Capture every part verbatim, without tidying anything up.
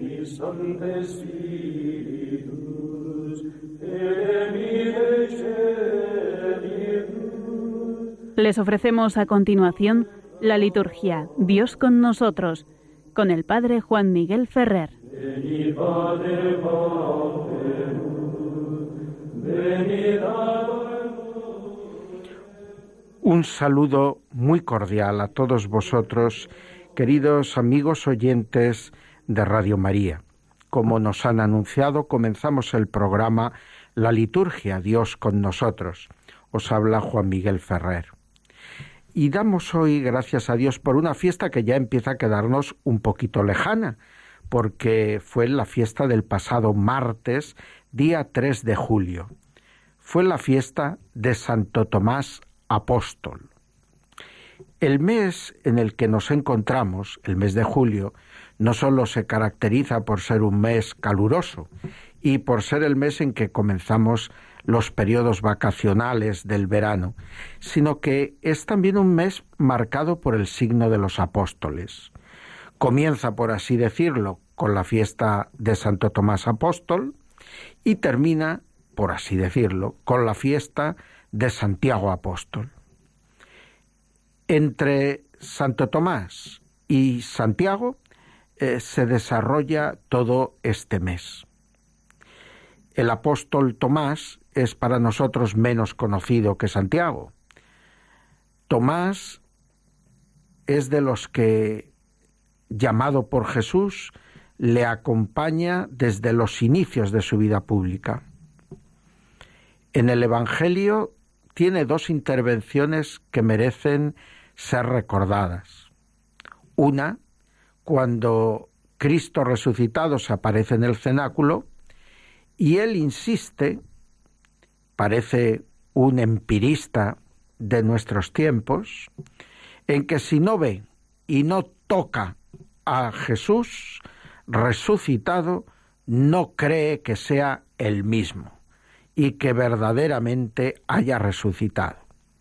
Les ofrecemos a continuación la liturgia Dios con nosotros, con el Padre Juan Miguel Ferrer. Un saludo muy cordial a todos vosotros, queridos amigos oyentes de Radio María. Como nos han anunciado, comenzamos el programa La Liturgia Dios con nosotros. Os habla Juan Miguel Ferrer. Y damos hoy gracias a Dios por una fiesta que ya empieza a quedarnos un poquito lejana, porque fue la fiesta del pasado martes, día tres de julio. Fue la fiesta de Santo Tomás Apóstol. El mes en el que nos encontramos, el mes de julio, no solo se caracteriza por ser un mes caluroso y por ser el mes en que comenzamos los periodos vacacionales del verano, sino que es también un mes marcado por el signo de los apóstoles. Comienza, por así decirlo, con la fiesta de Santo Tomás Apóstol y termina, por así decirlo, con la fiesta de Santiago Apóstol. Entre Santo Tomás y Santiago eh, se desarrolla todo este mes. El apóstol Tomás es para nosotros menos conocido que Santiago. Tomás es de los que, llamado por Jesús, le acompaña desde los inicios de su vida pública. En el Evangelio tiene dos intervenciones que merecen ser recordadas. Una, cuando Cristo resucitado se aparece en el cenáculo y él insiste, parece un empirista de nuestros tiempos, en que si no ve y no toca a Jesús resucitado, no cree que sea el mismo y que verdaderamente haya resucitado.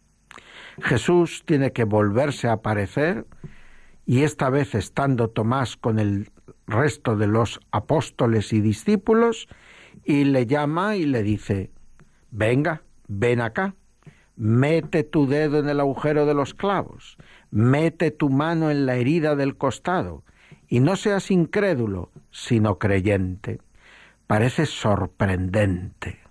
Jesús tiene que volverse a aparecer y esta vez estando Tomás con el resto de los apóstoles y discípulos y le llama y le dice: venga, ven acá, mete tu dedo en el agujero de los clavos, mete tu mano en la herida del costado y no seas incrédulo, sino creyente. Parece sorprendente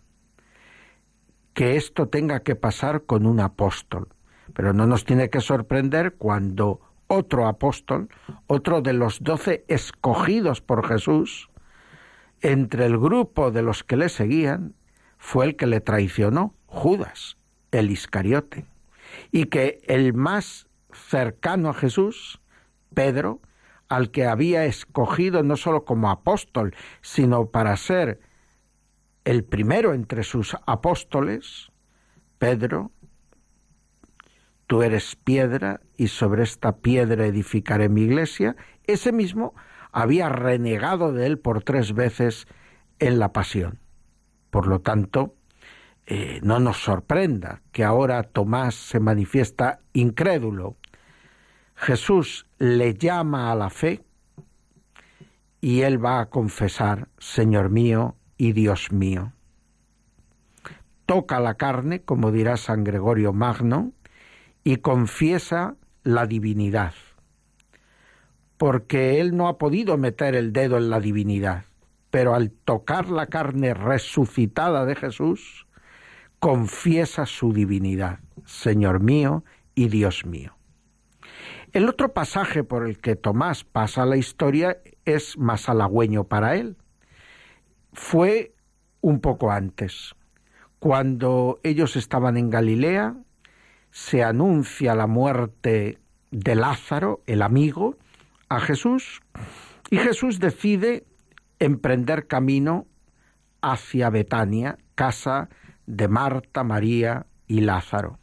que esto tenga que pasar con un apóstol, pero no nos tiene que sorprender cuando otro apóstol, otro de los doce escogidos por Jesús, entre el grupo de los que le seguían, fue el que le traicionó, Judas, el Iscariote, y que el más cercano a Jesús, Pedro, al que había escogido no solo como apóstol, sino para ser el primero entre sus apóstoles, Pedro, tú eres piedra y sobre esta piedra edificaré mi iglesia, ese mismo había renegado de él por tres veces en la pasión. Por lo tanto, eh, no nos sorprenda que ahora Tomás se manifiesta incrédulo. Jesús le llama a la fe y él va a confesar: Señor mío y Dios mío. Toca la carne, como dirá San Gregorio Magno, y confiesa la divinidad, porque él no ha podido meter el dedo en la divinidad, pero al tocar la carne resucitada de Jesús, confiesa su divinidad: Señor mío y Dios mío. El otro pasaje por el que Tomás pasa la historia es más halagüeño para él. Fue un poco antes. Cuando ellos estaban en Galilea, se anuncia la muerte de Lázaro, el amigo, a Jesús, y Jesús decide emprender camino hacia Betania, casa de Marta, María y Lázaro.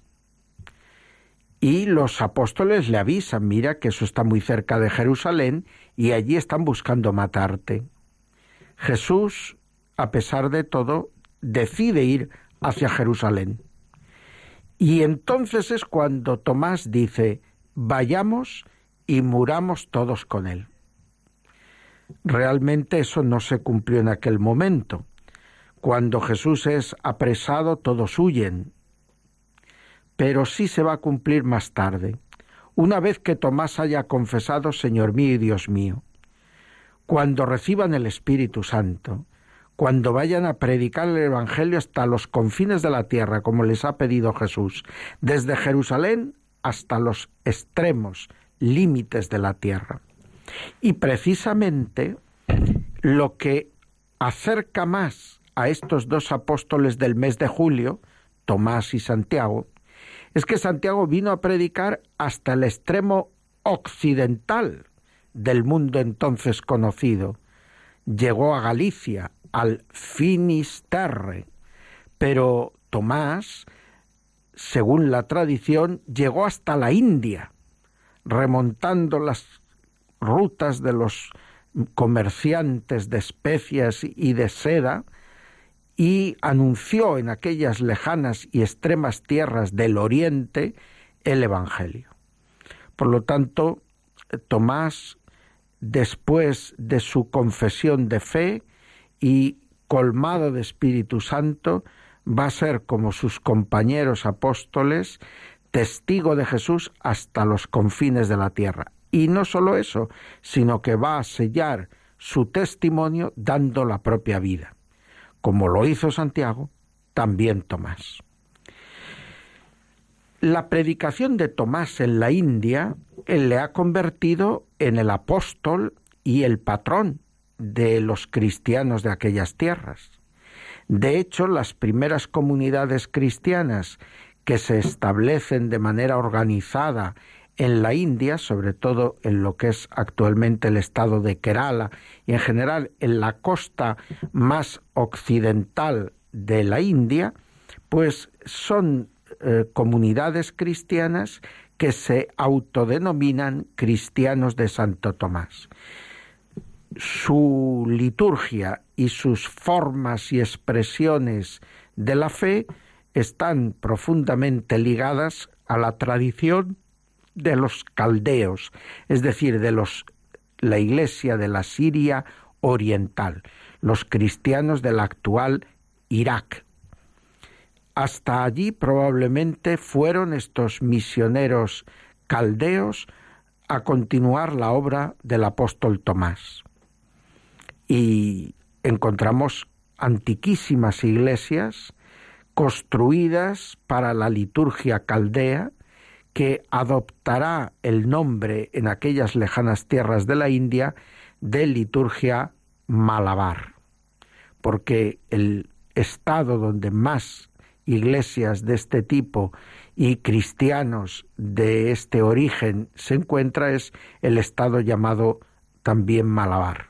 Y los apóstoles le avisan: mira que eso está muy cerca de Jerusalén y allí están buscando matarte. Jesús, a pesar de todo, decide ir hacia Jerusalén. Y entonces es cuando Tomás dice: vayamos y muramos todos con él. Realmente eso no se cumplió en aquel momento. Cuando Jesús es apresado, todos huyen. Pero sí se va a cumplir más tarde, una vez que Tomás haya confesado, Señor mío y Dios mío. Cuando reciban el Espíritu Santo, cuando vayan a predicar el Evangelio hasta los confines de la tierra, como les ha pedido Jesús, desde Jerusalén hasta los extremos límites de la tierra. Y precisamente lo que acerca más a estos dos apóstoles del mes de julio, Tomás y Santiago, es que Santiago vino a predicar hasta el extremo occidental del mundo entonces conocido. Llegó a Galicia, al Finisterre, pero Tomás, según la tradición, llegó hasta la India, remontando las rutas de los comerciantes de especias y de seda, y anunció en aquellas lejanas y extremas tierras del Oriente el Evangelio. Por lo tanto, Tomás, después de su confesión de fe y colmado de Espíritu Santo, va a ser, como sus compañeros apóstoles, testigo de Jesús hasta los confines de la tierra. Y no solo eso, sino que va a sellar su testimonio dando la propia vida. Como lo hizo Santiago, también Tomás. La predicación de Tomás en la India, él le ha convertido en el apóstol y el patrón de los cristianos de aquellas tierras. De hecho, las primeras comunidades cristianas que se establecen de manera organizada en la India, sobre todo en lo que es actualmente el estado de Kerala y en general en la costa más occidental de la India, pues son eh, comunidades cristianas que se autodenominan cristianos de Santo Tomás. Su liturgia y sus formas y expresiones de la fe están profundamente ligadas a la tradición de los caldeos, es decir, de los la iglesia de la Siria oriental, los cristianos del actual Irak. Hasta allí probablemente fueron estos misioneros caldeos a continuar la obra del apóstol Tomás. Y encontramos antiquísimas iglesias construidas para la liturgia caldea, que adoptará el nombre en aquellas lejanas tierras de la India de liturgia malabar, porque el estado donde más iglesias de este tipo y cristianos de este origen se encuentra es el estado llamado también Malabar.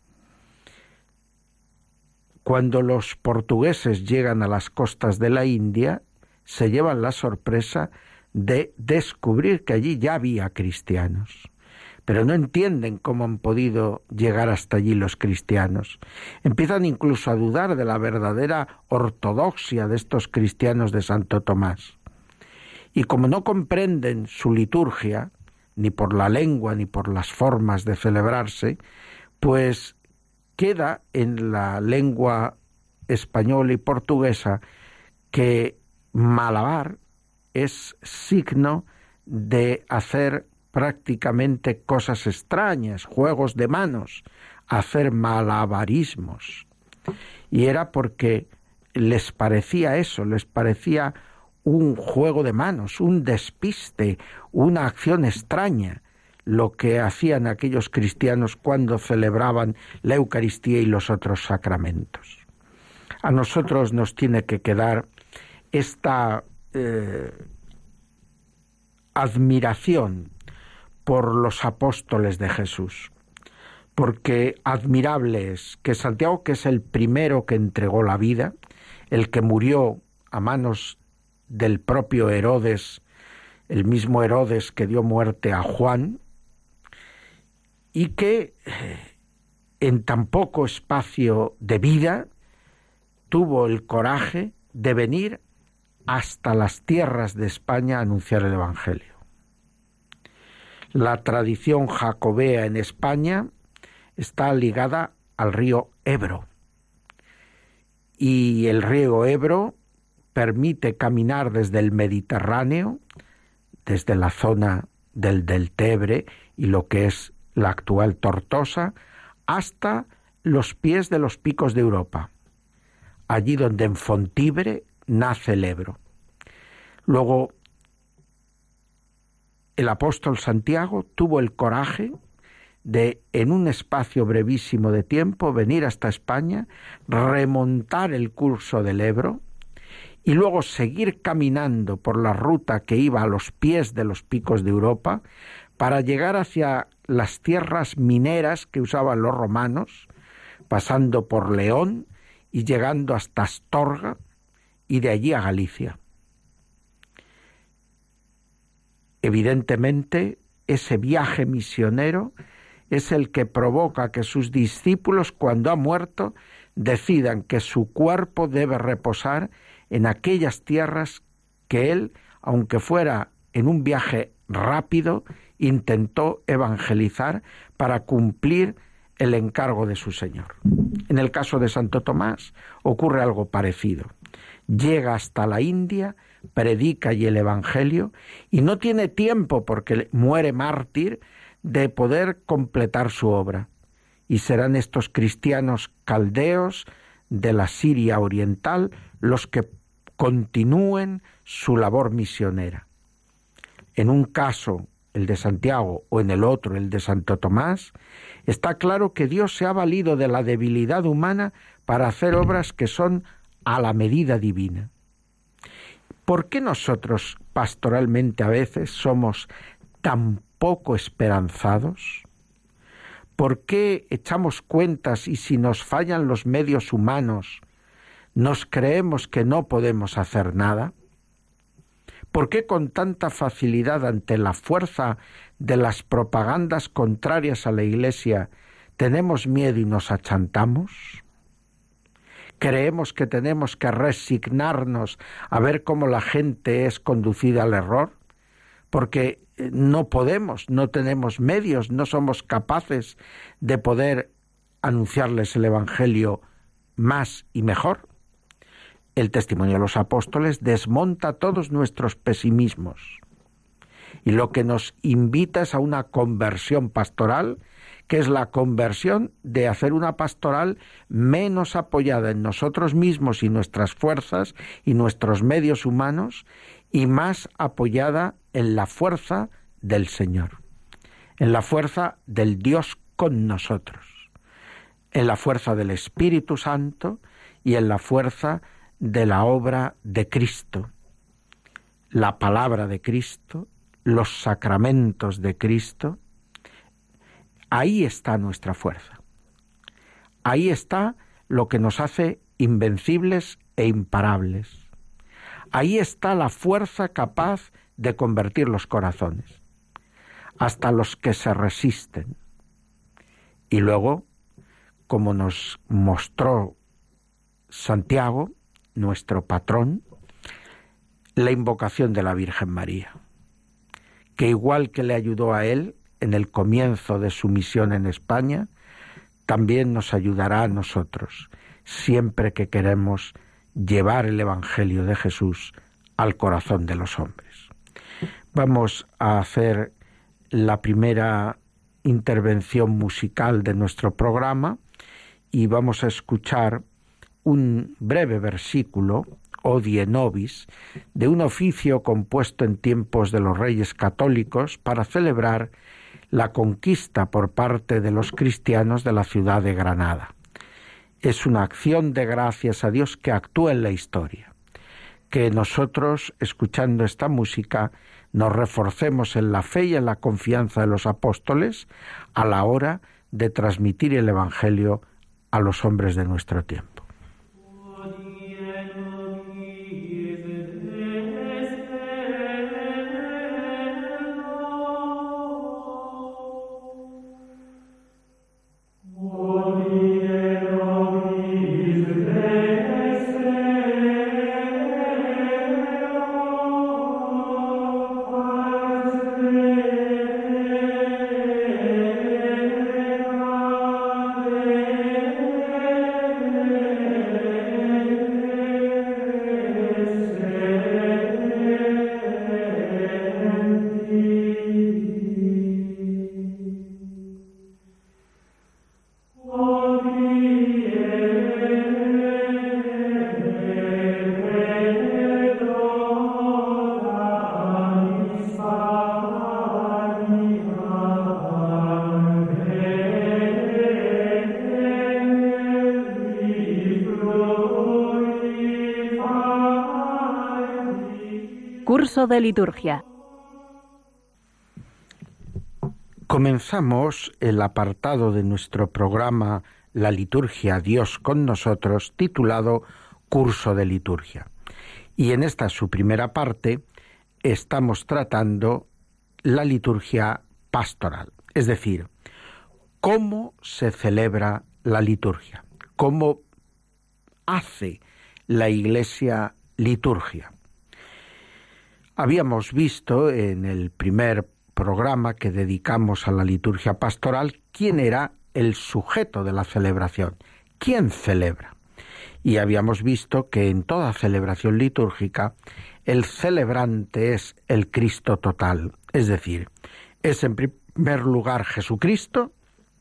Cuando los portugueses llegan a las costas de la India, se llevan la sorpresa de descubrir que allí ya había cristianos, pero no entienden cómo han podido llegar hasta allí los cristianos. Empiezan incluso a dudar de la verdadera ortodoxia de estos cristianos de Santo Tomás. Y como no comprenden su liturgia, ni por la lengua ni por las formas de celebrarse, pues queda en la lengua española y portuguesa que Malabar es signo de hacer prácticamente cosas extrañas, juegos de manos, hacer malabarismos. Y era porque les parecía eso, les parecía un juego de manos, un despiste, una acción extraña, lo que hacían aquellos cristianos cuando celebraban la Eucaristía y los otros sacramentos. A nosotros nos tiene que quedar esta Eh, admiración por los apóstoles de Jesús, porque admirable es que Santiago, que es el primero que entregó la vida, el que murió a manos del propio Herodes, el mismo Herodes que dio muerte a Juan, y que en tan poco espacio de vida tuvo el coraje de venir hasta las tierras de España a anunciar el Evangelio. La tradición jacobea en España está ligada al río Ebro. Y el río Ebro permite caminar desde el Mediterráneo, desde la zona del Deltebre y lo que es la actual Tortosa, hasta los pies de los picos de Europa, allí donde en Fontibre nace el Ebro. Luego, el apóstol Santiago tuvo el coraje de, en un espacio brevísimo de tiempo, venir hasta España, remontar el curso del Ebro y luego seguir caminando por la ruta que iba a los pies de los picos de Europa para llegar hacia las tierras mineras que usaban los romanos, pasando por León y llegando hasta Astorga y de allí a Galicia. Evidentemente, ese viaje misionero es el que provoca que sus discípulos, cuando ha muerto, decidan que su cuerpo debe reposar en aquellas tierras que él, aunque fuera en un viaje rápido, intentó evangelizar para cumplir el encargo de su Señor. En el caso de Santo Tomás ocurre algo parecido. Llega hasta la India, predica allí el Evangelio y no tiene tiempo, porque muere mártir, de poder completar su obra. Y serán estos cristianos caldeos de la Siria oriental los que continúen su labor misionera. En un caso, el de Santiago, o en el otro, el de Santo Tomás, está claro que Dios se ha valido de la debilidad humana para hacer obras que son a la medida divina. ¿Por qué nosotros pastoralmente a veces somos tan poco esperanzados? ¿Por qué echamos cuentas y si nos fallan los medios humanos, nos creemos que no podemos hacer nada? ¿Por qué con tanta facilidad ante la fuerza de las propagandas contrarias a la Iglesia tenemos miedo y nos achantamos? ¿Creemos que tenemos que resignarnos a ver cómo la gente es conducida al error? Porque no podemos, no tenemos medios, no somos capaces de poder anunciarles el Evangelio más y mejor. El testimonio de los apóstoles desmonta todos nuestros pesimismos y lo que nos invita es a una conversión pastoral, que es la conversión de hacer una pastoral menos apoyada en nosotros mismos y nuestras fuerzas y nuestros medios humanos, y más apoyada en la fuerza del Señor, en la fuerza del Dios con nosotros, en la fuerza del Espíritu Santo y en la fuerza de la obra de Cristo, la palabra de Cristo, los sacramentos de Cristo. Ahí está nuestra fuerza. Ahí está lo que nos hace invencibles e imparables. Ahí está la fuerza capaz de convertir los corazones, hasta los que se resisten. Y luego, como nos mostró Santiago, nuestro patrón, la invocación de la Virgen María, que igual que le ayudó a él en el comienzo de su misión en España, también nos ayudará a nosotros, siempre que queremos llevar el Evangelio de Jesús al corazón de los hombres. Vamos a hacer la primera intervención musical de nuestro programa y vamos a escuchar un breve versículo, Hodie Nobis, de un oficio compuesto en tiempos de los Reyes Católicos para celebrar la conquista por parte de los cristianos de la ciudad de Granada. Es una acción de gracias a Dios que actúa en la historia. Que nosotros, escuchando esta música, nos reforcemos en la fe y en la confianza de los apóstoles a la hora de transmitir el Evangelio a los hombres de nuestro tiempo. Amen. Curso de liturgia. Comenzamos el apartado de nuestro programa La liturgia Dios con nosotros, titulado Curso de liturgia. Y en esta su primera parte estamos tratando la liturgia pastoral, es decir, cómo se celebra la liturgia, cómo hace la Iglesia liturgia. Habíamos visto en el primer programa que dedicamos a la liturgia pastoral quién era el sujeto de la celebración, quién celebra. Y habíamos visto que en toda celebración litúrgica el celebrante es el Cristo total, es decir, es en primer lugar Jesucristo,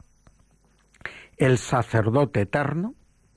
el sacerdote eterno,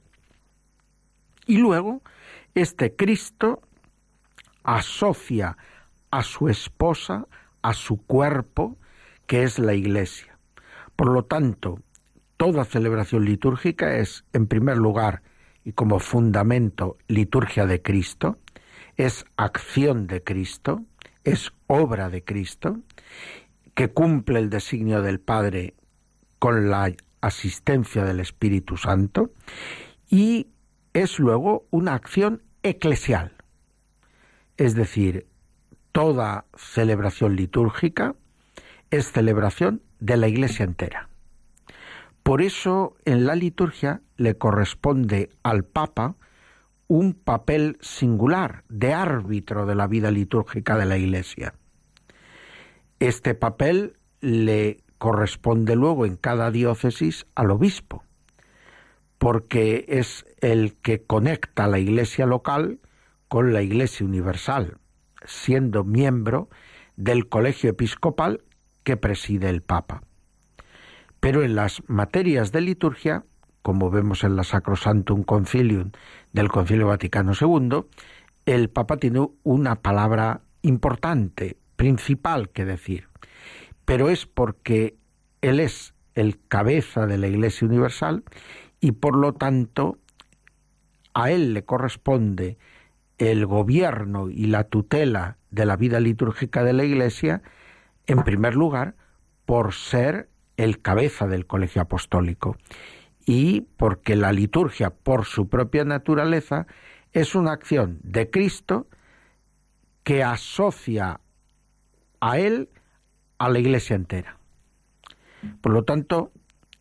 y luego este Cristo asocia a su esposa, a su cuerpo, que es la Iglesia. Por lo tanto, toda celebración litúrgica es, en primer lugar, y como fundamento, liturgia de Cristo, es acción de Cristo, es obra de Cristo, que cumple el designio del Padre con la asistencia del Espíritu Santo, y es luego una acción eclesial. Es decir, toda celebración litúrgica es celebración de la Iglesia entera. Por eso en la liturgia le corresponde al Papa un papel singular de árbitro de la vida litúrgica de la Iglesia. Este papel le corresponde luego en cada diócesis al obispo, porque es el que conecta la Iglesia local con la Iglesia universal, siendo miembro del colegio episcopal que preside el Papa. Pero en las materias de liturgia, como vemos en la Sacrosanctum Concilium del Concilio Vaticano segundo, el Papa tiene una palabra importante, principal que decir, pero es porque él es el cabeza de la Iglesia universal y por lo tanto a él le corresponde el gobierno y la tutela de la vida litúrgica de la Iglesia, en primer lugar, por ser el cabeza del colegio apostólico y porque la liturgia, por su propia naturaleza, es una acción de Cristo que asocia a él a la Iglesia entera. Por lo tanto,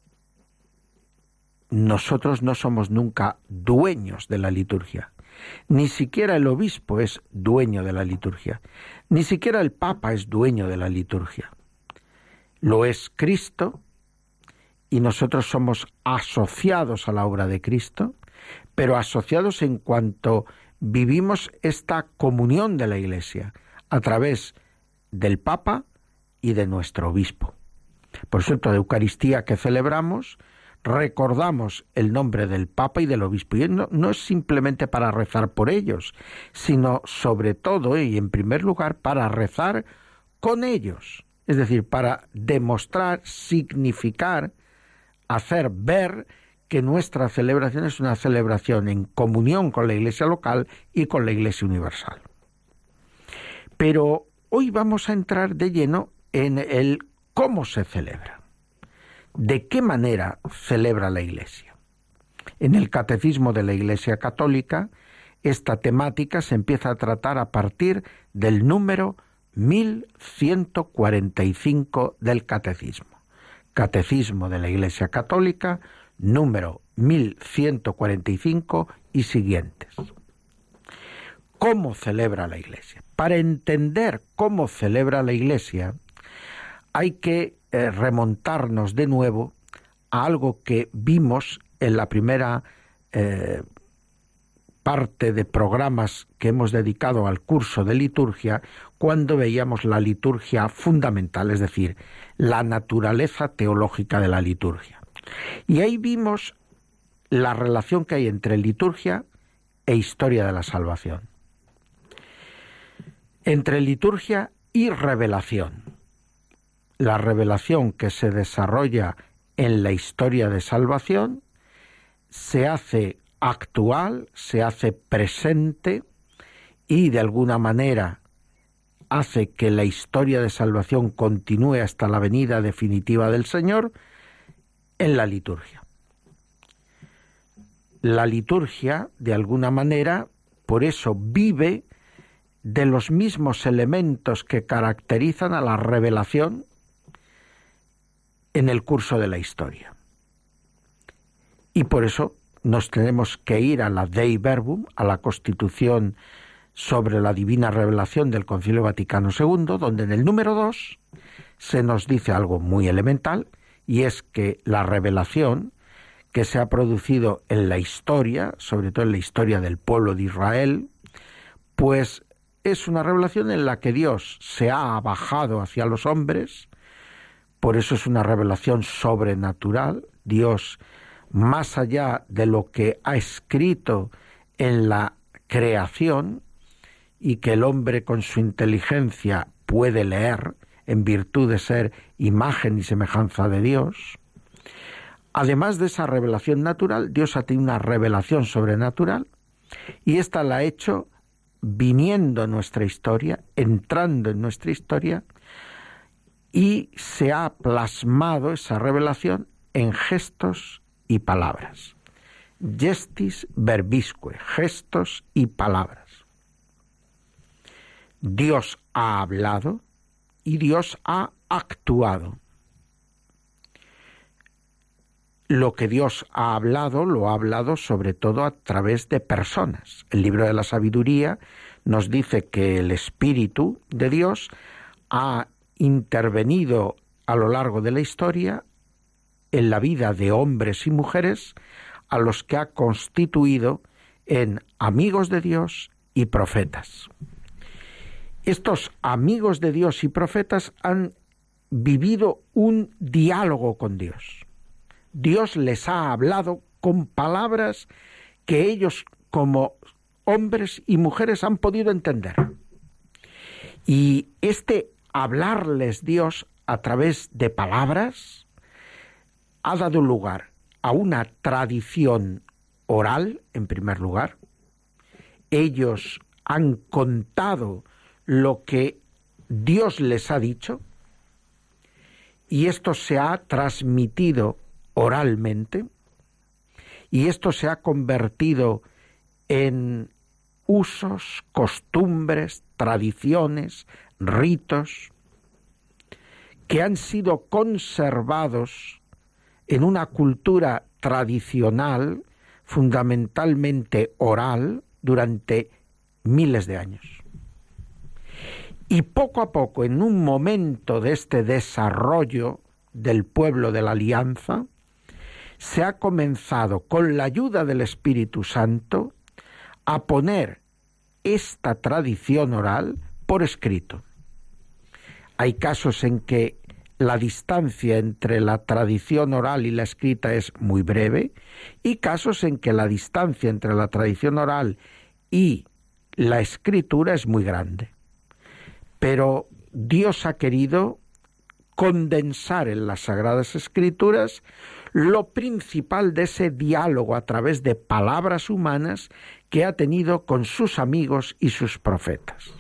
nosotros no somos nunca dueños de la liturgia. Ni siquiera el obispo es dueño de la liturgia. Ni siquiera el Papa es dueño de la liturgia. Lo es Cristo y nosotros somos asociados a la obra de Cristo, pero asociados en cuanto vivimos esta comunión de la Iglesia a través del Papa y de nuestro obispo. Por eso, en toda Eucaristía que celebramos, recordamos el nombre del Papa y del Obispo. Y no, no es simplemente para rezar por ellos, sino sobre todo y en primer lugar para rezar con ellos. Es decir, para demostrar, significar, hacer ver que nuestra celebración es una celebración en comunión con la Iglesia local y con la Iglesia universal. Pero hoy vamos a entrar de lleno en el cómo se celebra. ¿De qué manera celebra la Iglesia? En el Catecismo de la Iglesia Católica, esta temática se empieza a tratar a partir del número mil ciento cuarenta y cinco del Catecismo. Catecismo de la Iglesia Católica, número mil ciento cuarenta y cinco y siguientes. ¿Cómo celebra la Iglesia? Para entender cómo celebra la Iglesia, hay que eh, remontarnos de nuevo a algo que vimos en la primera eh, parte de programas que hemos dedicado al curso de liturgia, cuando veíamos la liturgia fundamental, es decir, la naturaleza teológica de la liturgia. Y ahí vimos la relación que hay entre liturgia e historia de la salvación, entre liturgia y revelación. La revelación que se desarrolla en la historia de salvación se hace actual, se hace presente y de alguna manera hace que la historia de salvación continúe hasta la venida definitiva del Señor, en la liturgia. La liturgia, de alguna manera, por eso vive de los mismos elementos que caracterizan a la revelación en el curso de la historia. Y por eso nos tenemos que ir a la Dei Verbum, a la Constitución sobre la Divina Revelación del Concilio Vaticano segundo, donde en el número dos se nos dice algo muy elemental, y es que la revelación que se ha producido en la historia, sobre todo en la historia del pueblo de Israel, pues es una revelación en la que Dios se ha bajado hacia los hombres, por eso es una revelación sobrenatural. Dios, más allá de lo que ha escrito en la creación, y que el hombre con su inteligencia puede leer, en virtud de ser imagen y semejanza de Dios, además de esa revelación natural, Dios ha tenido una revelación sobrenatural, y esta la ha hecho viniendo en nuestra historia, entrando en nuestra historia, y se ha plasmado esa revelación en gestos y palabras. Gestis verbisque, gestos y palabras. Dios ha hablado y Dios ha actuado. Lo que Dios ha hablado, lo ha hablado sobre todo a través de personas. El libro de la sabiduría nos dice que el Espíritu de Dios ha intervenido a lo largo de la historia en la vida de hombres y mujeres a los que ha constituido en amigos de Dios y profetas. Estos amigos de Dios y profetas han vivido un diálogo con Dios. Dios les ha hablado con palabras que ellos como hombres y mujeres han podido entender. Y este hablarles Dios a través de palabras ha dado lugar a una tradición oral, en primer lugar. Ellos han contado lo que Dios les ha dicho, y esto se ha transmitido oralmente, y esto se ha convertido en usos, costumbres, tradiciones, ritos, que han sido conservados en una cultura tradicional, fundamentalmente oral, durante miles de años. Y poco a poco, en un momento de este desarrollo del pueblo de la alianza, se ha comenzado, con la ayuda del Espíritu Santo, a poner esta tradición oral por escrito. Hay casos en que la distancia entre la tradición oral y la escrita es muy breve, y casos en que la distancia entre la tradición oral y la escritura es muy grande. Pero Dios ha querido condensar en las Sagradas Escrituras lo principal de ese diálogo a través de palabras humanas que ha tenido con sus amigos y sus profetas.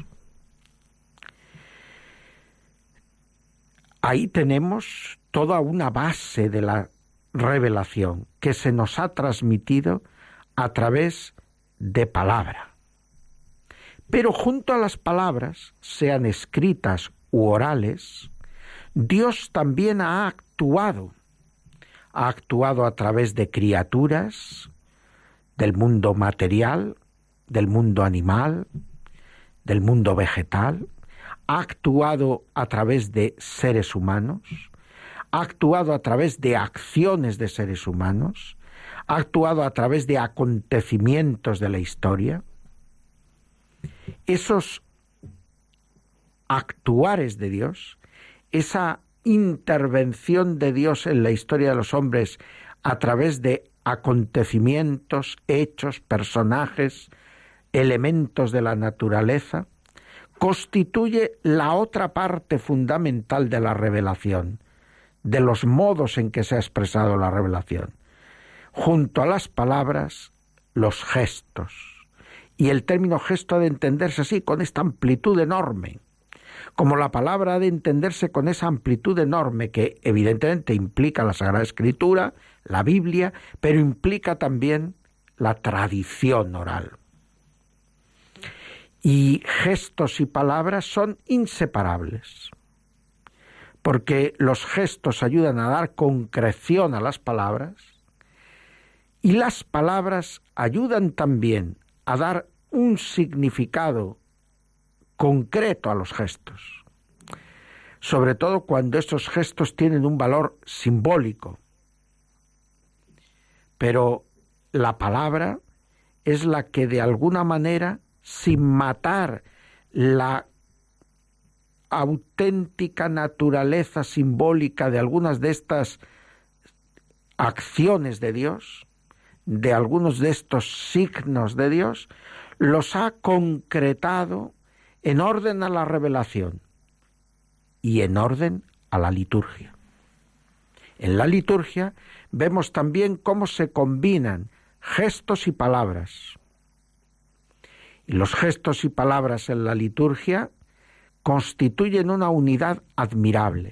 Ahí tenemos toda una base de la revelación que se nos ha transmitido a través de palabra. Pero junto a las palabras, sean escritas u orales, Dios también ha actuado. Ha actuado a través de criaturas, del mundo material, del mundo animal, del mundo vegetal. Ha actuado a través de seres humanos, ha actuado a través de acciones de seres humanos, ha actuado a través de acontecimientos de la historia. Esos actuares de Dios, esa intervención de Dios en la historia de los hombres a través de acontecimientos, hechos, personajes, elementos de la naturaleza, constituye la otra parte fundamental de la revelación, de los modos en que se ha expresado la revelación. Junto a las palabras, los gestos. Y el término gesto ha de entenderse así, con esta amplitud enorme. Como la palabra ha de entenderse con esa amplitud enorme que evidentemente implica la Sagrada Escritura, la Biblia, pero implica también la tradición oral. Y gestos y palabras son inseparables, porque los gestos ayudan a dar concreción a las palabras y las palabras ayudan también a dar un significado concreto a los gestos, sobre todo cuando estos gestos tienen un valor simbólico. Pero la palabra es la que de alguna manera, sin matar la auténtica naturaleza simbólica de algunas de estas acciones de Dios, de algunos de estos signos de Dios, los ha concretado en orden a la revelación y en orden a la liturgia. En la liturgia vemos también cómo se combinan gestos y palabras. Y los gestos y palabras en la liturgia constituyen una unidad admirable.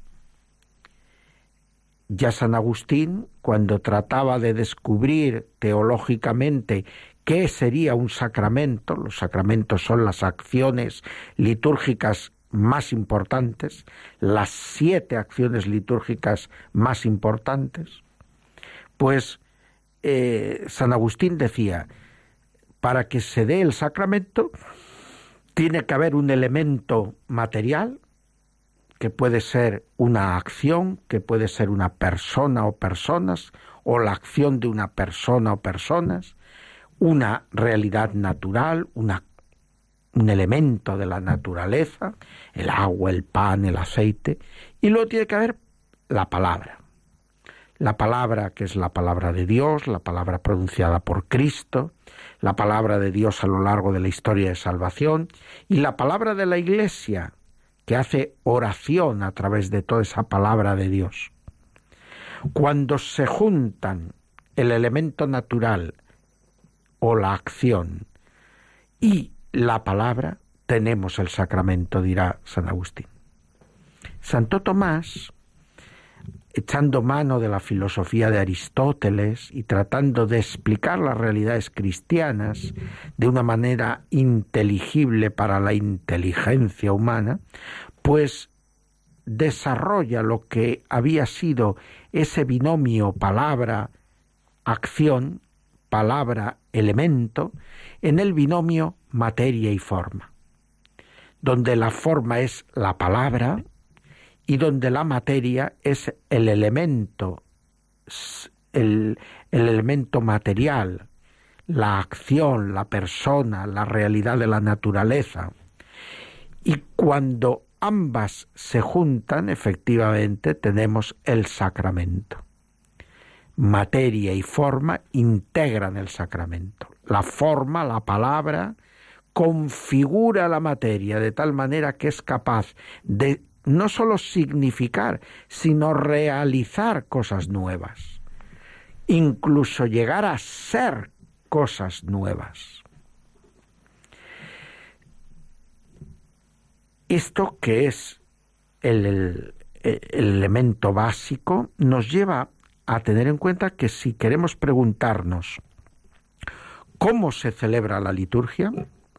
Ya San Agustín, cuando trataba de descubrir teológicamente qué sería un sacramento, los sacramentos son las acciones litúrgicas más importantes, las siete acciones litúrgicas más importantes, pues eh, San Agustín decía, para que se dé el sacramento tiene que haber un elemento material, que puede ser una acción, que puede ser una persona o personas, o la acción de una persona o personas, una realidad natural, una, un elemento de la naturaleza, el agua, el pan, el aceite, y luego tiene que haber la palabra. La palabra que es la palabra de Dios, la palabra pronunciada por Cristo, la palabra de Dios a lo largo de la historia de salvación, y la palabra de la Iglesia, que hace oración a través de toda esa palabra de Dios. Cuando se juntan el elemento natural o la acción y la palabra, tenemos el sacramento, dirá San Agustín. Santo Tomás, echando mano de la filosofía de Aristóteles y tratando de explicar las realidades cristianas de una manera inteligible para la inteligencia humana, pues desarrolla lo que había sido ese binomio palabra-acción, palabra-elemento, en el binomio materia y forma, donde la forma es la palabra y donde la materia es el elemento, el, el elemento material, la acción, la persona, la realidad de la naturaleza. Y cuando ambas se juntan, efectivamente, tenemos el sacramento. Materia y forma integran el sacramento. La forma, la palabra, configura la materia de tal manera que es capaz de no solo significar, sino realizar cosas nuevas, incluso llegar a ser cosas nuevas. Esto, que es el, el, el elemento básico, nos lleva a tener en cuenta que si queremos preguntarnos cómo se celebra la liturgia,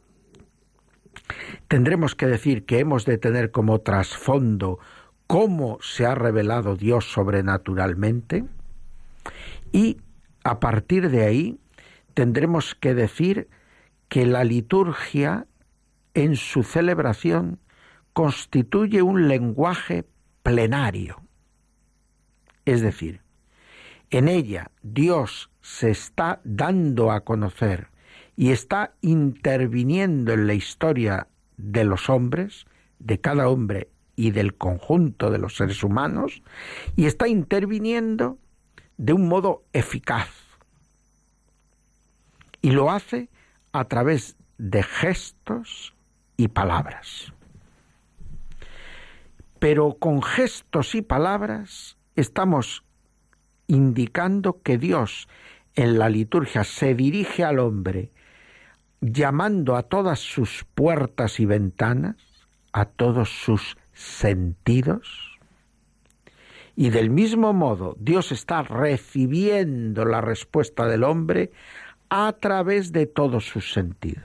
tendremos que decir que hemos de tener como trasfondo cómo se ha revelado Dios sobrenaturalmente, y a partir de ahí tendremos que decir que la liturgia en su celebración constituye un lenguaje plenario. Es decir, en ella Dios se está dando a conocer y está interviniendo en la historia de los hombres, de cada hombre y del conjunto de los seres humanos, y está interviniendo de un modo eficaz. Y lo hace a través de gestos y palabras. Pero con gestos y palabras estamos indicando que Dios en la liturgia se dirige al hombre llamando a todas sus puertas y ventanas, a todos sus sentidos. Y del mismo modo, Dios está recibiendo la respuesta del hombre a través de todos sus sentidos.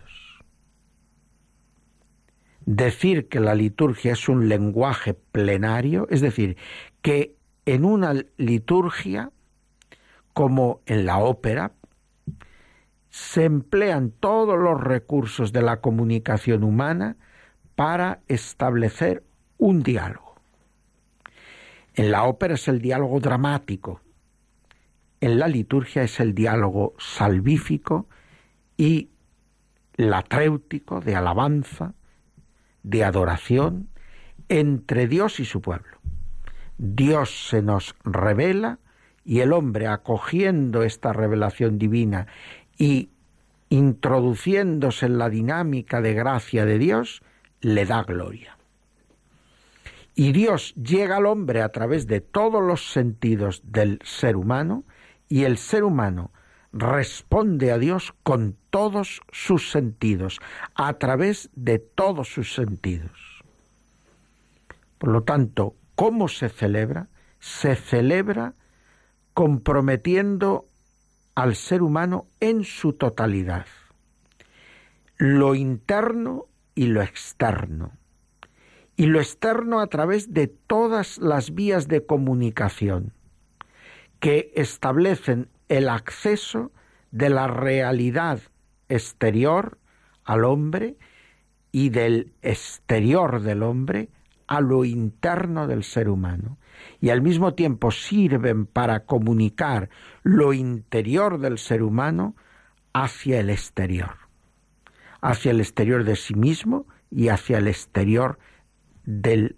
Decir que la liturgia es un lenguaje plenario, es decir, que en una liturgia, como en la ópera, se emplean todos los recursos de la comunicación humana para establecer un diálogo. En la ópera es el diálogo dramático, en la liturgia es el diálogo salvífico y latréutico, de alabanza, de adoración, entre Dios y su pueblo. Dios se nos revela y el hombre, acogiendo esta revelación divina y introduciéndose en la dinámica de gracia de Dios, le da gloria. Y Dios llega al hombre a través de todos los sentidos del ser humano, y el ser humano responde a Dios con todos sus sentidos, a través de todos sus sentidos. Por lo tanto, ¿cómo se celebra? Se celebra comprometiendo al ser humano en su totalidad, lo interno y lo externo, y lo externo a través de todas las vías de comunicación que establecen el acceso de la realidad exterior al hombre y del exterior del hombre a lo interno del ser humano, y al mismo tiempo sirven para comunicar lo interior del ser humano hacia el exterior, hacia el exterior de sí mismo y hacia el exterior del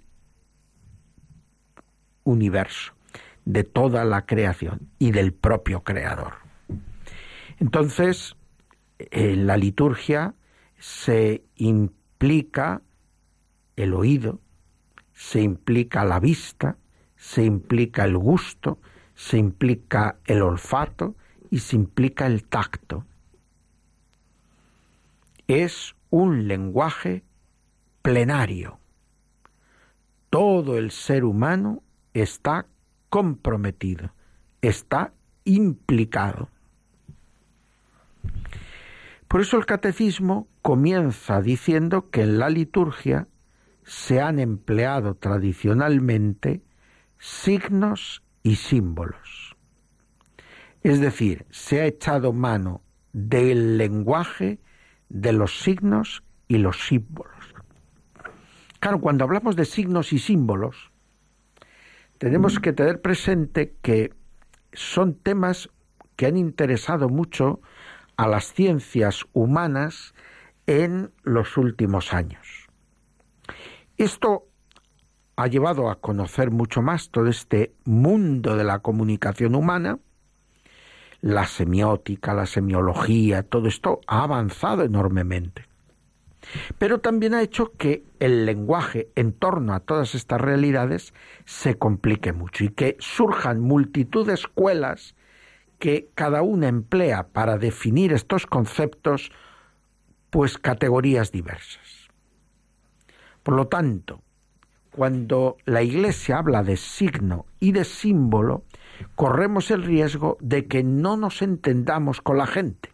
universo, de toda la creación y del propio creador. Entonces, en la liturgia se implica el oído, se implica la vista, se implica el gusto, se implica el olfato y se implica el tacto. Es un lenguaje plenario. Todo el ser humano está comprometido, está implicado. Por eso el catecismo comienza diciendo que en la liturgia se han empleado tradicionalmente signos y símbolos. Es decir, se ha echado mano del lenguaje, de los signos y los símbolos. Claro, cuando hablamos de signos y símbolos, tenemos que tener presente que son temas que han interesado mucho a las ciencias humanas en los últimos años. Esto ha llevado a conocer mucho más todo este mundo de la comunicación humana. La semiótica, la semiología, todo esto ha avanzado enormemente. Pero también ha hecho que el lenguaje en torno a todas estas realidades se complique mucho y que surjan multitud de escuelas que cada una emplea para definir estos conceptos, pues categorías diversas. Por lo tanto, cuando la Iglesia habla de signo y de símbolo, corremos el riesgo de que no nos entendamos con la gente.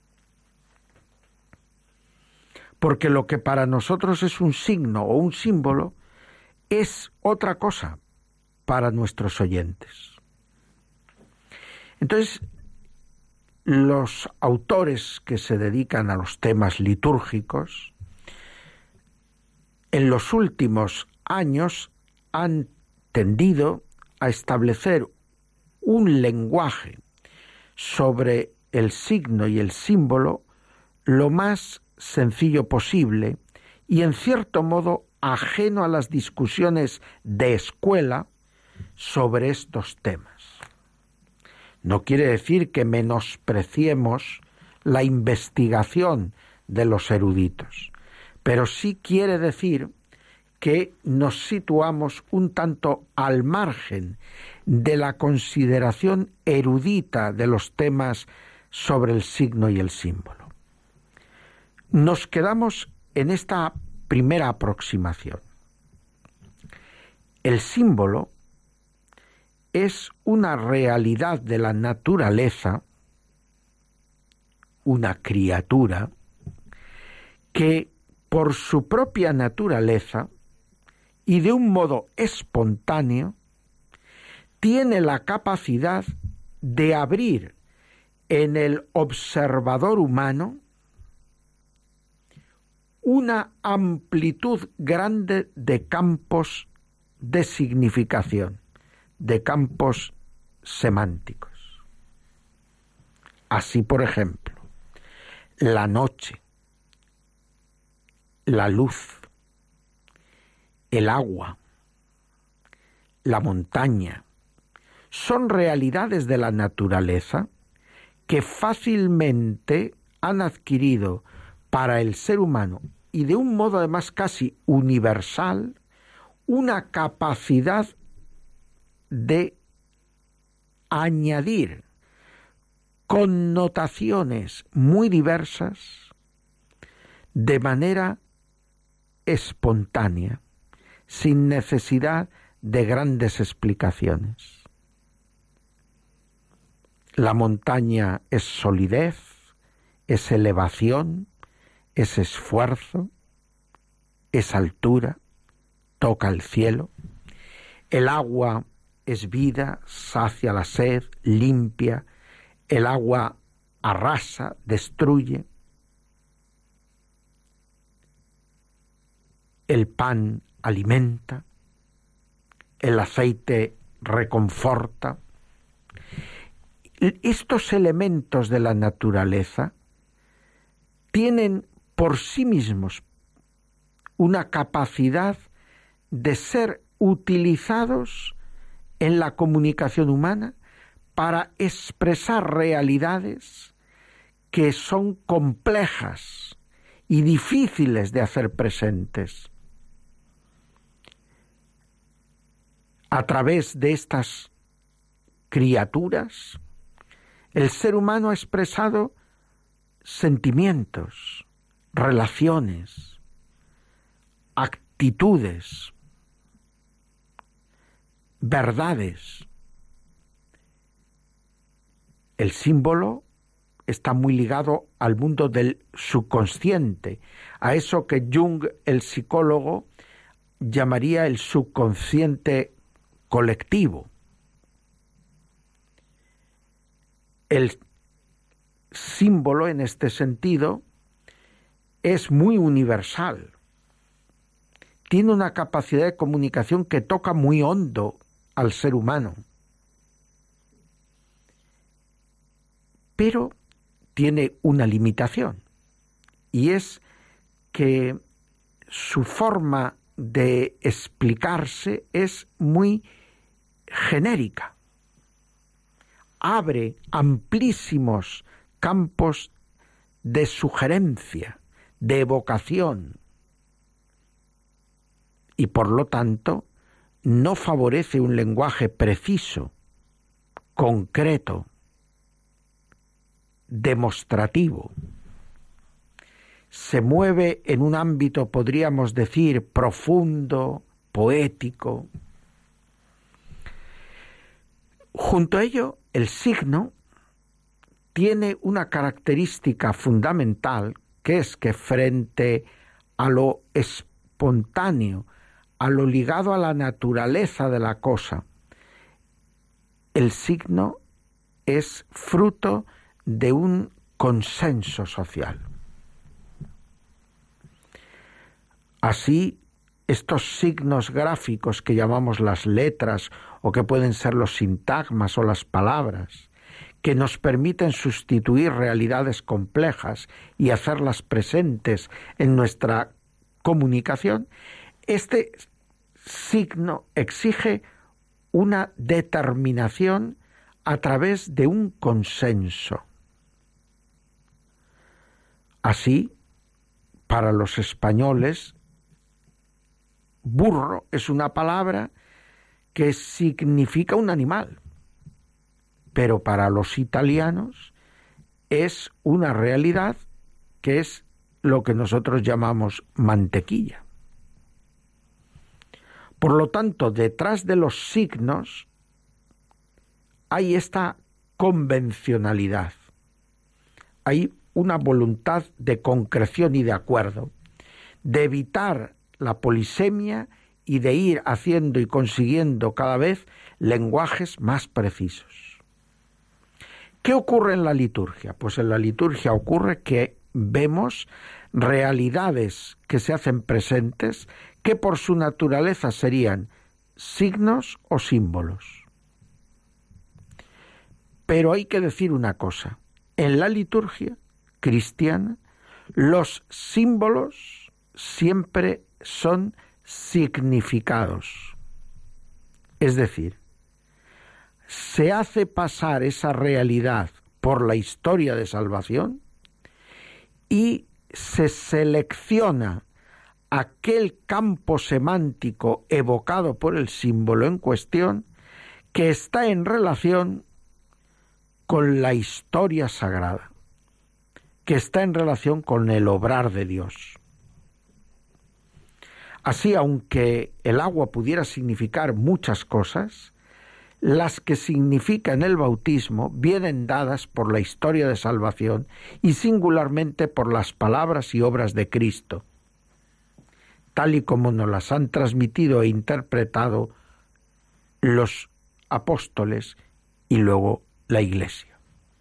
Porque lo que para nosotros es un signo o un símbolo es otra cosa para nuestros oyentes. Entonces, los autores que se dedican a los temas litúrgicos, en los últimos años han tendido a establecer un lenguaje sobre el signo y el símbolo lo más sencillo posible y en cierto modo ajeno a las discusiones de escuela sobre estos temas. No quiere decir que menospreciemos la investigación de los eruditos, pero sí quiere decir que nos situamos un tanto al margen de la consideración erudita de los temas sobre el signo y el símbolo. Nos quedamos en esta primera aproximación. El símbolo es una realidad de la naturaleza, una criatura, que por su propia naturaleza y de un modo espontáneo tiene la capacidad de abrir en el observador humano una amplitud grande de campos de significación, de campos semánticos. Así, por ejemplo, la noche, la luz, el agua, la montaña, son realidades de la naturaleza que fácilmente han adquirido para el ser humano, y de un modo además casi universal, una capacidad de añadir connotaciones muy diversas de manera espontánea, sin necesidad de grandes explicaciones. La montaña es solidez, es elevación, es esfuerzo, es altura, toca el cielo. El agua es vida, sacia la sed, limpia. El agua arrasa, destruye. El pan alimenta. El aceite reconforta. Estos elementos de la naturaleza tienen por sí mismos una capacidad de ser utilizados en la comunicación humana para expresar realidades que son complejas y difíciles de hacer presentes. A través de estas criaturas, el ser humano ha expresado sentimientos, relaciones, actitudes, verdades. El símbolo está muy ligado al mundo del subconsciente, a eso que Jung, el psicólogo, llamaría el subconsciente colectivo. El símbolo, en este sentido, es muy universal. Tiene una capacidad de comunicación que toca muy hondo al ser humano. Pero tiene una limitación, y es que su forma de explicarse es muy genérica. Abre amplísimos campos de sugerencia, de evocación, y por lo tanto no favorece un lenguaje preciso, concreto, demostrativo. Se mueve en un ámbito, podríamos decir, profundo, poético. Junto a ello, el signo tiene una característica fundamental, que es que frente a lo espontáneo, a lo ligado a la naturaleza de la cosa, el signo es fruto de un consenso social. Así, estos signos gráficos que llamamos las letras, o que pueden ser los sintagmas o las palabras, que nos permiten sustituir realidades complejas y hacerlas presentes en nuestra comunicación, este signo exige una determinación a través de un consenso. Así, para los españoles, burro es una palabra que significa un animal, pero para los italianos es una realidad que es lo que nosotros llamamos mantequilla. Por lo tanto, detrás de los signos hay esta convencionalidad, hay una voluntad de concreción y de acuerdo, de evitar la polisemia y de ir haciendo y consiguiendo cada vez lenguajes más precisos. ¿Qué ocurre en la liturgia? Pues en la liturgia ocurre que vemos realidades que se hacen presentes que por su naturaleza serían signos o símbolos. Pero hay que decir una cosa, en la liturgia cristiana los símbolos siempre son significados. Es decir, se hace pasar esa realidad por la historia de salvación y se selecciona aquel campo semántico evocado por el símbolo en cuestión que está en relación con la historia sagrada, que está en relación con el obrar de Dios. Así, aunque el agua pudiera significar muchas cosas, las que significa en el bautismo vienen dadas por la historia de salvación y singularmente por las palabras y obras de Cristo, tal y como nos las han transmitido e interpretado los apóstoles y luego la Iglesia.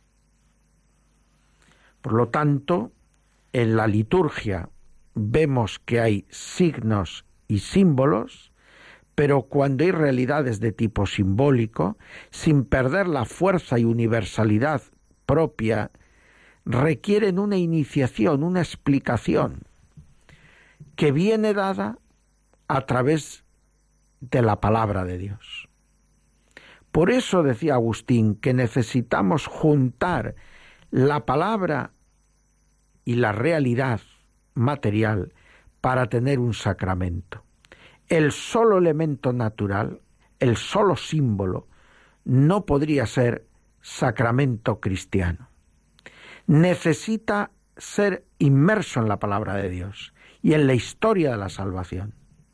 Por lo tanto, en la liturgia vemos que hay signos y símbolos, pero cuando hay realidades de tipo simbólico, sin perder la fuerza y universalidad propia, requieren una iniciación, una explicación, que viene dada a través de la palabra de Dios. Por eso decía Agustín que necesitamos juntar la palabra y la realidad material para tener un sacramento. El solo elemento natural, el solo símbolo, no podría ser sacramento cristiano. Necesita ser inmerso en la palabra de Dios y en la historia de la salvación.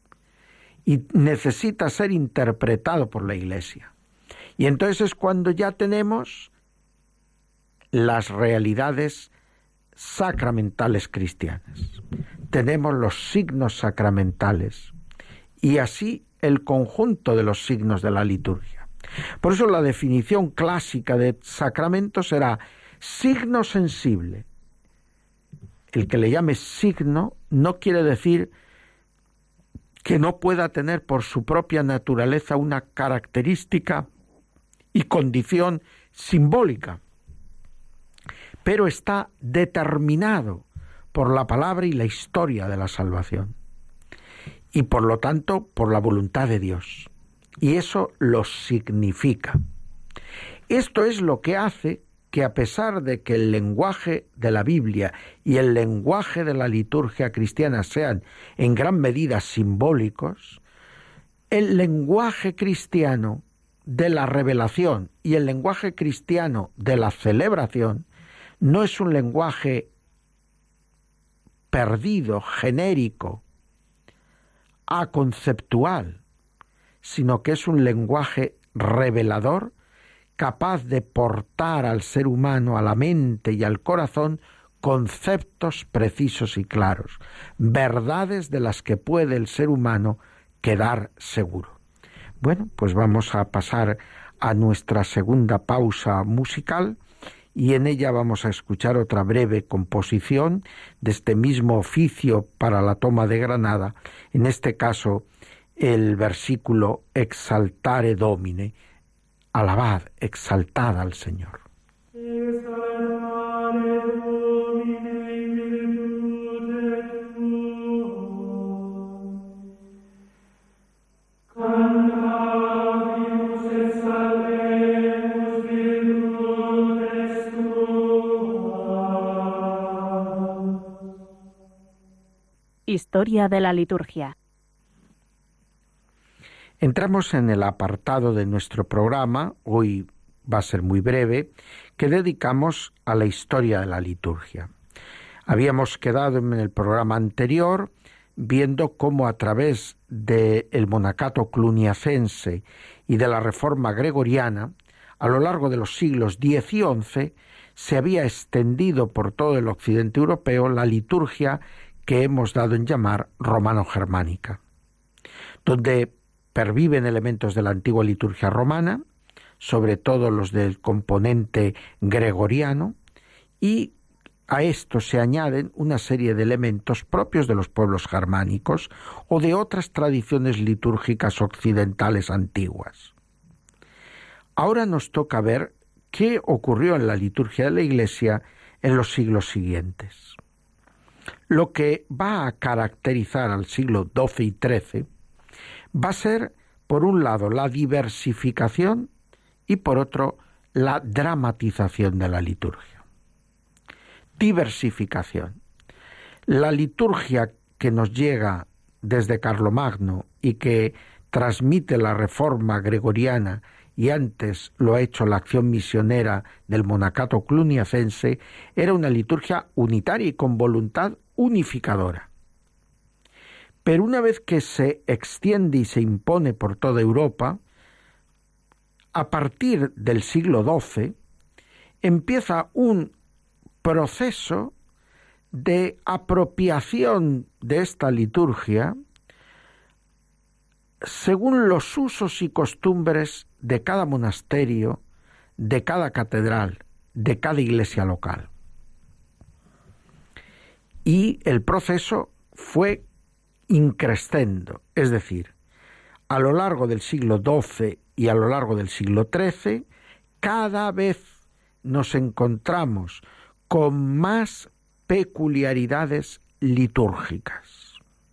Y necesita ser interpretado por la Iglesia. Y entonces es cuando ya tenemos las realidades sacramentales cristianas. Tenemos los signos sacramentales y así el conjunto de los signos de la liturgia. Por eso la definición clásica de sacramento será signo sensible. El que le llame signo no quiere decir que no pueda tener por su propia naturaleza una característica y condición simbólica, pero está determinado por la palabra y la historia de la salvación, y por lo tanto por la voluntad de Dios, y eso lo significa. Esto es lo que hace que, a pesar de que el lenguaje de la Biblia y el lenguaje de la liturgia cristiana sean en gran medida simbólicos, el lenguaje cristiano de la revelación y el lenguaje cristiano de la celebración no es un lenguaje perdido, genérico, aconceptual, sino que es un lenguaje revelador, capaz de portar al ser humano, a la mente y al corazón, conceptos precisos y claros, verdades de las que puede el ser humano quedar seguro. Bueno, pues vamos a pasar a nuestra segunda pausa musical y en ella vamos a escuchar otra breve composición de este mismo oficio para la toma de Granada, en este caso el versículo Exaltare Domine, alabad, exaltad al Señor. Historia de la liturgia. Entramos en el apartado de nuestro programa, hoy va a ser muy breve, que dedicamos a la historia de la liturgia. Habíamos quedado en el programa anterior viendo cómo a través del monacato cluniacense y de la reforma gregoriana, a lo largo de los siglos diez y once, se había extendido por todo el occidente europeo la liturgia que hemos dado en llamar romano-germánica, donde perviven elementos de la antigua liturgia romana, sobre todo los del componente gregoriano, y a esto se añaden una serie de elementos propios de los pueblos germánicos o de otras tradiciones litúrgicas occidentales antiguas. Ahora nos toca ver qué ocurrió en la liturgia de la Iglesia en los siglos siguientes. Lo que va a caracterizar al siglo doce y trece va a ser, por un lado, la diversificación y, por otro, la dramatización de la liturgia. Diversificación. La liturgia que nos llega desde Carlomagno y que transmite la reforma gregoriana, y antes lo ha hecho la acción misionera del monacato cluniacense, era una liturgia unitaria y con voluntad unificadora. Pero una vez que se extiende y se impone por toda Europa, a partir del siglo doce empieza un proceso de apropiación de esta liturgia según los usos y costumbres de cada monasterio, de cada catedral, de cada iglesia local. Y el proceso fue increscendo, es decir, a lo largo del siglo doce y a lo largo del siglo trece, cada vez nos encontramos con más peculiaridades litúrgicas.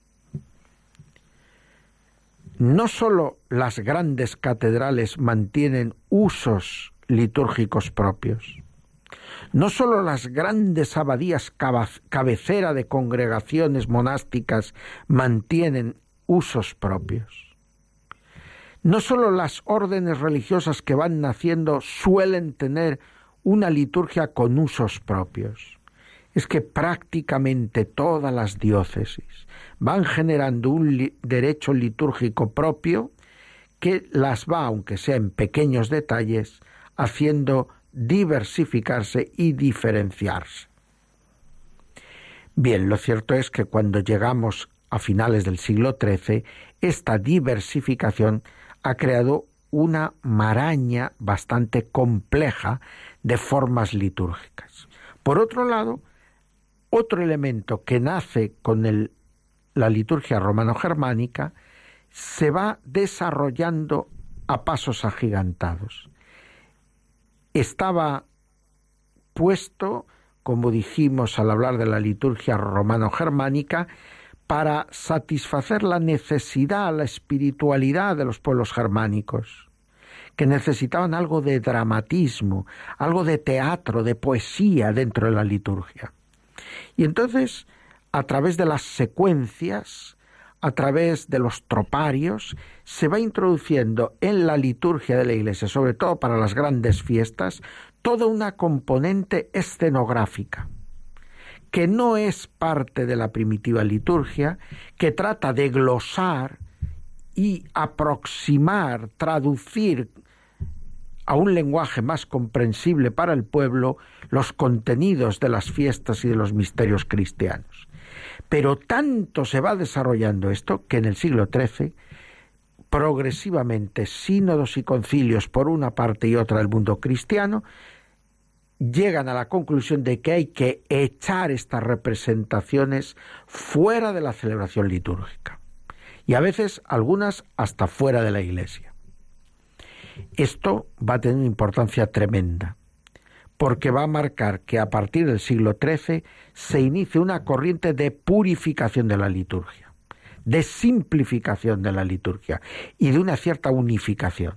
No sólo las grandes catedrales mantienen usos litúrgicos propios, no sólo las grandes abadías cabecera de congregaciones monásticas mantienen usos propios, no sólo las órdenes religiosas que van naciendo suelen tener una liturgia con usos propios. Es que prácticamente todas las diócesis van generando un li- derecho litúrgico propio que las va, aunque sea en pequeños detalles, haciendo diversificarse y diferenciarse. Bien, lo cierto es que cuando llegamos a finales del siglo trece, esta diversificación ha creado una maraña bastante compleja de formas litúrgicas. Por otro lado, otro elemento que nace con el, la liturgia romano-germánica se va desarrollando a pasos agigantados. Estaba puesto, como dijimos al hablar de la liturgia romano-germánica, para satisfacer la necesidad, la espiritualidad de los pueblos germánicos, que necesitaban algo de dramatismo, algo de teatro, de poesía dentro de la liturgia. Y entonces, a través de las secuencias, a través de los troparios, se va introduciendo en la liturgia de la Iglesia, sobre todo para las grandes fiestas, toda una componente escenográfica, que no es parte de la primitiva liturgia, que trata de glosar y aproximar, traducir a un lenguaje más comprensible para el pueblo los contenidos de las fiestas y de los misterios cristianos. Pero tanto se va desarrollando esto que en el siglo trece, progresivamente, sínodos y concilios por una parte y otra del mundo cristiano, llegan a la conclusión de que hay que echar estas representaciones fuera de la celebración litúrgica, y a veces algunas hasta fuera de la Iglesia. Esto va a tener una importancia tremenda, porque va a marcar que a partir del siglo trece se inicie una corriente de purificación de la liturgia, de simplificación de la liturgia y de una cierta unificación.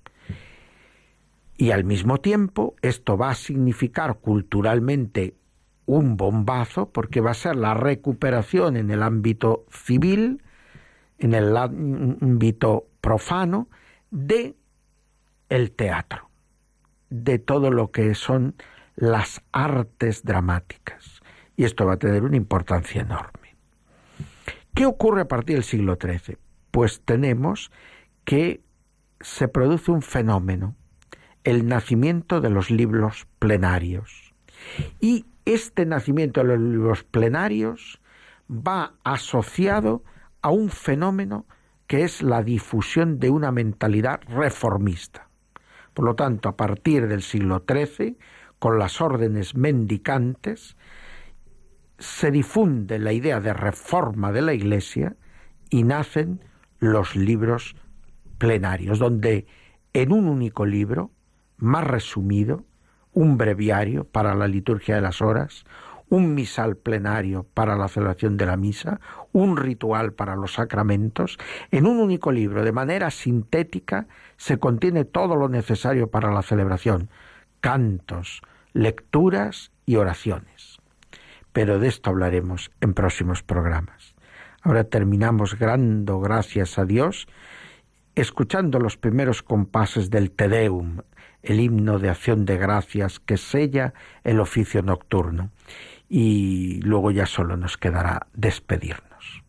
Y al mismo tiempo esto va a significar culturalmente un bombazo, porque va a ser la recuperación en el ámbito civil, en el ámbito profano, de el teatro, de todo lo que son las artes dramáticas. Y esto va a tener una importancia enorme. ¿Qué ocurre a partir del siglo trece? Pues tenemos que se produce un fenómeno, el nacimiento de los libros plenarios. Y este nacimiento de los libros plenarios va asociado a un fenómeno que es la difusión de una mentalidad reformista. Por lo tanto, a partir del siglo trece, con las órdenes mendicantes, se difunde la idea de reforma de la Iglesia y nacen los libros plenarios, donde en un único libro, más resumido, un breviario para la liturgia de las horas, un misal plenario para la celebración de la misa, un ritual para los sacramentos. En un único libro, de manera sintética, se contiene todo lo necesario para la celebración: cantos, lecturas y oraciones. Pero de esto hablaremos en próximos programas. Ahora terminamos dando gracias a Dios, escuchando los primeros compases del Te Deum, el himno de acción de gracias que sella el oficio nocturno. Y luego ya solo nos quedará despedirnos.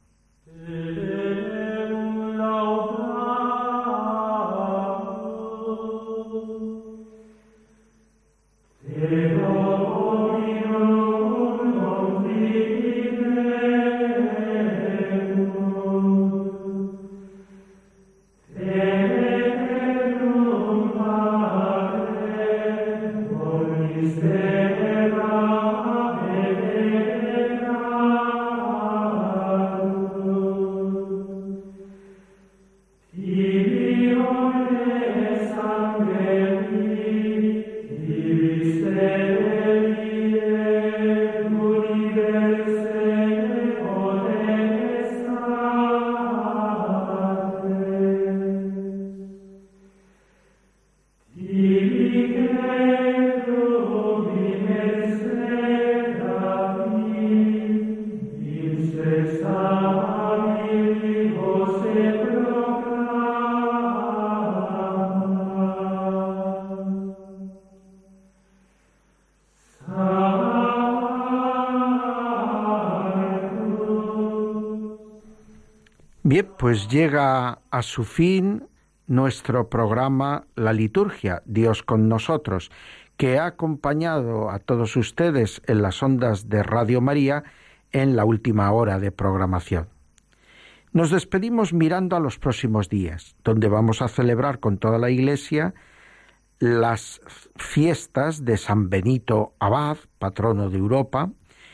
Bien, pues llega a su fin nuestro programa La Liturgia, Dios con nosotros, que ha acompañado a todos ustedes en las ondas de Radio María en la última hora de programación. Nos despedimos mirando a los próximos días, donde vamos a celebrar con toda la Iglesia las fiestas de San Benito Abad, patrono de Europa,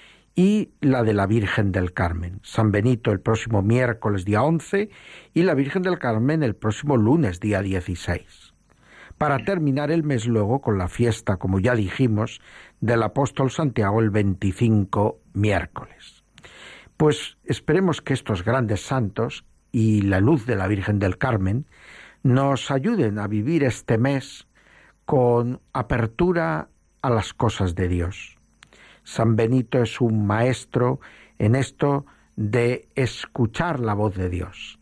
y la de la Virgen del Carmen. San Benito el próximo miércoles día once y la Virgen del Carmen el próximo lunes día dieciséis. Para terminar el mes luego con la fiesta, como ya dijimos, del apóstol Santiago el veinticinco miércoles. Pues esperemos que estos grandes santos y la luz de la Virgen del Carmen nos ayuden a vivir este mes con apertura a las cosas de Dios. San Benito es un maestro en esto de escuchar la voz de Dios,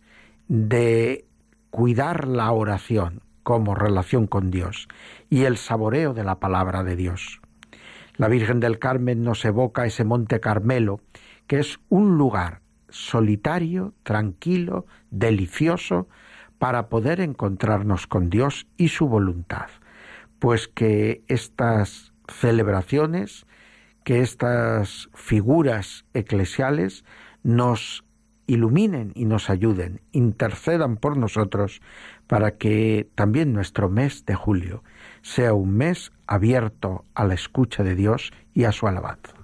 de cuidar la oración como relación con Dios y el saboreo de la palabra de Dios. La Virgen del Carmen nos evoca ese Monte Carmelo, que es un lugar solitario, tranquilo, delicioso, para poder encontrarnos con Dios y su voluntad. Pues que estas celebraciones, que estas figuras eclesiales nos iluminen y nos ayuden, intercedan por nosotros para que también nuestro mes de julio sea un mes abierto a la escucha de Dios y a su alabanza.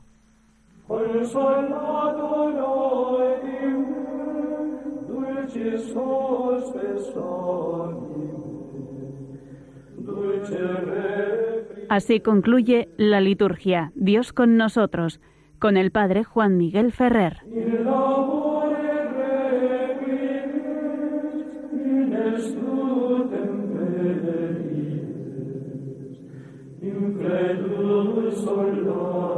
Así concluye la liturgia Dios con nosotros, con el Padre Juan Miguel Ferrer. Incredulus